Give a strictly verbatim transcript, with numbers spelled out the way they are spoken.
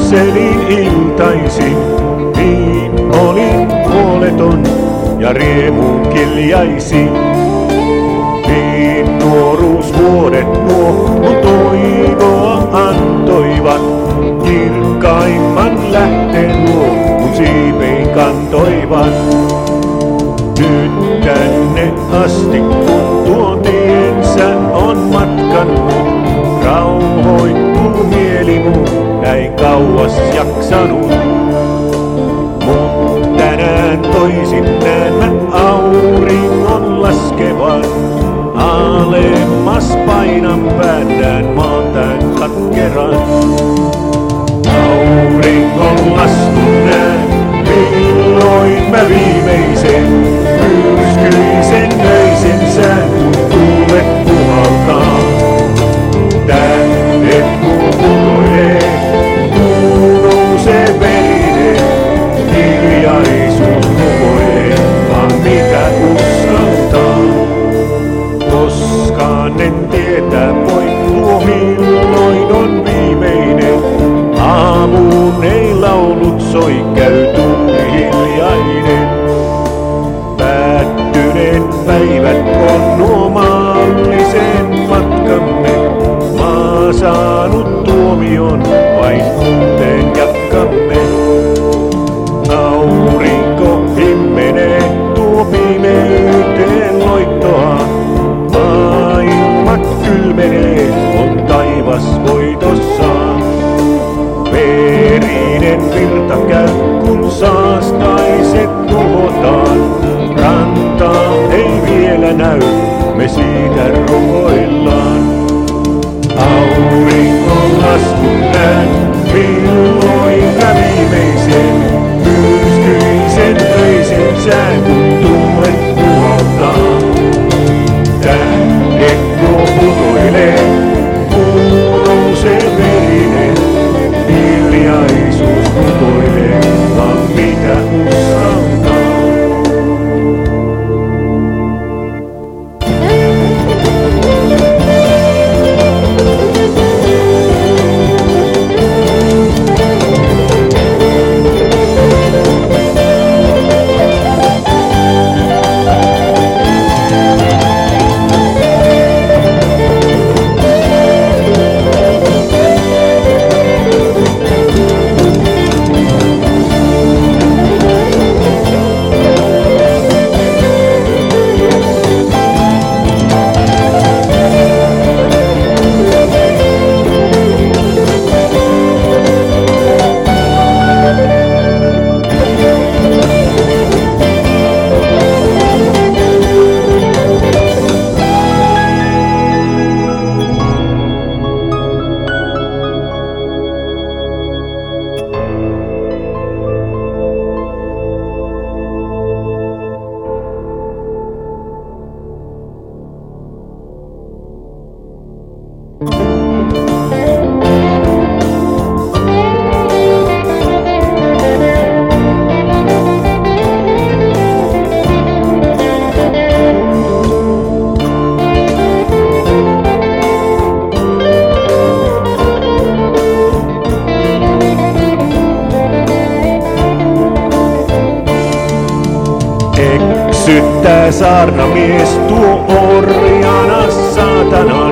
katselin iltaisin, niin olin huoleton ja riemuun kiljaisin. Niin nuoruusvuodet nuo mun toivoa antoivat, kirkkaimman lähteen luo mun siipein kantoivat. Nyt tänne asti kun tuon tiensä on matkannut, rauhoittuu mieli mun, näin kauas jaksanut. Mut tänään toisin näen mä auringon laskevan, alemmas painan päätään maan tän katkeran. Auringon laskun näen, milloin mä viimeisen myrskyisen öisen sään kun tuulet puhaltaa. Tänne kun putoilee, kuu nousee verinen, hiljaisuus pukoilee, vaan mitä uskaltaa. Koskaan en tietää voi, tuo milloin on viimeinen. Aamuun ei laulut soi, käy tuuli hiljainen. Päättyneet päivät on nuo maallisen matkamme. Maa saanut tuomion, vain uuteen jatkamme. Aurinko himmenee, tuo pimeyteen loittoa. Maailma kylmenee, on taivas voitossaan. Verinen virta käy, kun saastaiset tuhotaan. Rantaa ei vielä näy, me siitä rukoillaan. Auringon laskun näen, milloin mä viimeisen myrskyisen öisen sään, kun tuulet puhaltaa. Tänne nuo putoilee, kuu nousee verinen, hiljaisuus putoilee, vaan mitä uskaltaa. Eksyttää saarnamies tuo orjana saatana.